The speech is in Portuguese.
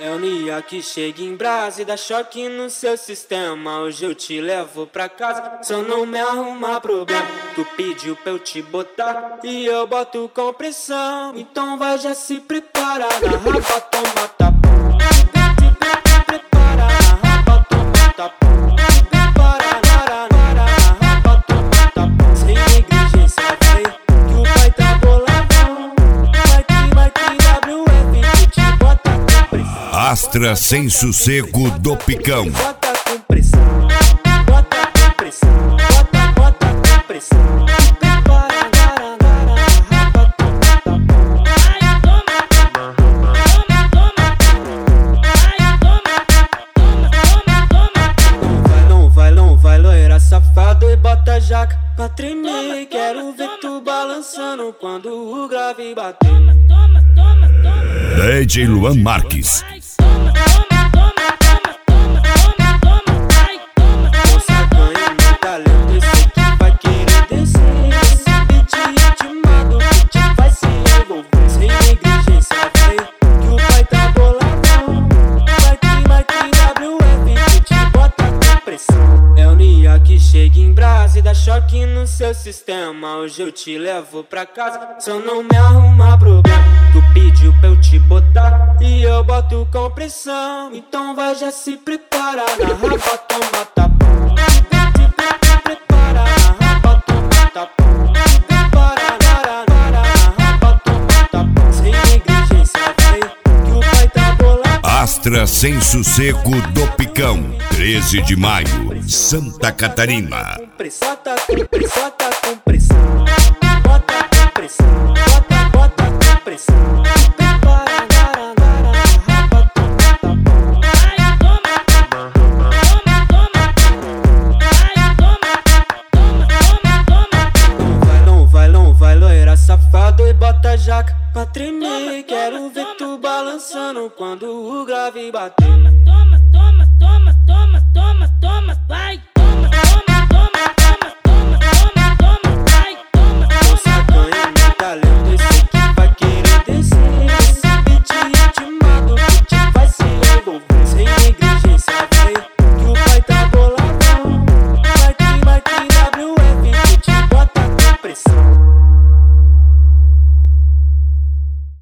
É o Nia que chega em brasa e dá choque no seu sistema. Hoje eu te levo pra casa, só não me arrumar problema. Tu pediu pra eu te botar e eu boto com pressão. Então vai, já se prepara, na raba toma tapa. Prepara, na raba toma tapa. Prepara, na raba toma tapa. Sem negligência, vai, que o pai tá boladão. Vai que WF que te bota com pressão. Astra sem sossego do Picão. Bota com pressão, bota com pressão, bota com pressão. Prepara, na raba toma tapa. Ai, toma, toma, Não vai, loira safado e bota jaca pra tremer. Quero ver tu balançando quando o grave bater. DJ Luan Marques. Moça ganha no talento, esse que vai querer descer. Esse beat ritmado que te faz se envolver. Sem negligência, vai, que o pai tá boladão. Vai que WF que te bota com pressão. É o Nia que chega em brasa e dá choque no seu sistema. Hoje eu te levo pra casa, só não me arrumar problema. Tu pediu pra eu te botar e eu boto com pressão. Então vai, já se prepara, na raba toma tapa. Prepara, na raba toma tapa. Prepara, na raba toma tapa. Sem negligência, vai, que o pai tá bolado. Astra sem sossego do Picão. 13 de maio, Santa Catarina. Bota com pressão. Bota com pressão. Bota com pressão. Prepara, na raba toma tapa. ai, toma, Não vai, loira safado e bota jaca pra tremer. Quero ver tu balançando quando o grave bater. toma, vai.